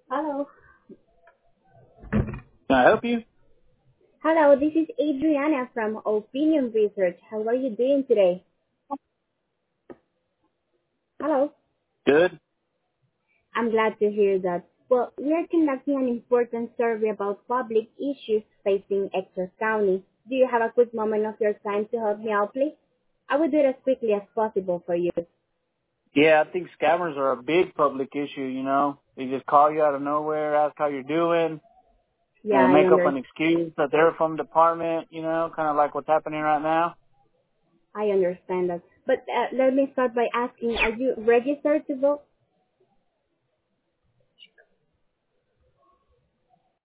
Hello. Can I help you? Hello, this is Adriana from Opinion Research. How are you doing today? Hello. Good. I'm glad to hear that. Well, we are conducting an important survey about public issues facing Exeter County. Do you have a quick moment of your time to help me out, please? I will do it as quickly as possible for you. Yeah, I think scammers are a big public issue, you know. They just call you out of nowhere, ask how you're doing, Yeah, and I make up an under excuse that they're from department, you know, kind of like what's happening right now. I understand that. But let me start by asking, are you registered to vote?